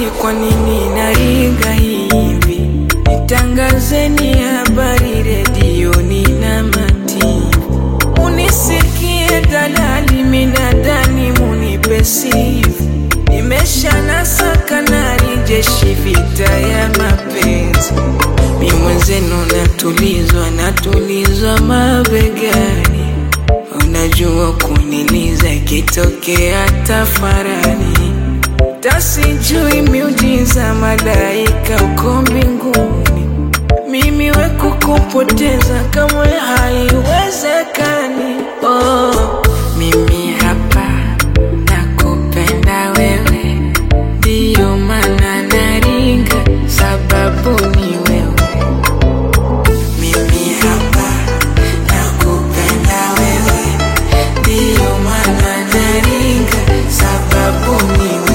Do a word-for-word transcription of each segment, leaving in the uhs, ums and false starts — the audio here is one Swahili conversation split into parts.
swali, kwa nini naringa hivi? Nitangazeni habari redioni na mativi, unisikie dalali minadani munipe sifa. Nimesha nasaka nari jeshi vita ya mapenzi, mi mwenzenu natulizwa, natulizwa mabegani. Unajua kuniliza ikitokea tafarani, tasijui miujiza malaika uko mbinguni. Mimi we kukupoteza kamwe haiwezekani. Oh, mimi hapa nakupenda wewe, ndiyo maana naringa sababu ni wewe. Mimi hapa nakupenda wewe, ndiyo maana naringa sababu ni wewe.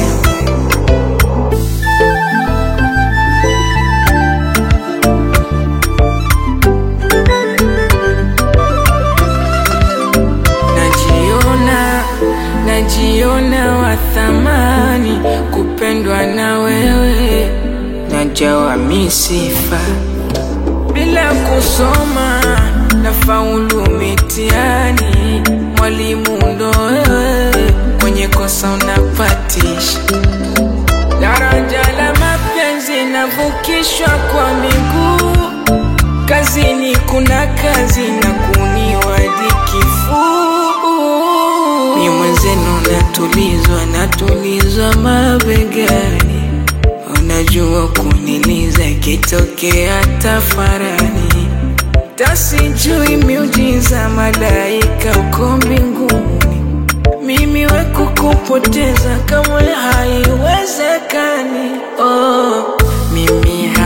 Najiona wa thamani kupendwa na wewe, najawa misifa bila kusoma, nafaulu mitihani. Mwalimu ndo wewe, kwenye kosa unapatisha. Daraja la mapenzi navukishwa kwa miguu, kazini kuna kazi na kuniwadi kifuu. Mi mwenzenu natulizwa, natulizwa mabegani. Unajua kuniliza ikitokea tafarani, tasijui miujiza malaika uko mbinguni. Mimi we kukupoteza kamwe haiwezekani. Oh, mimi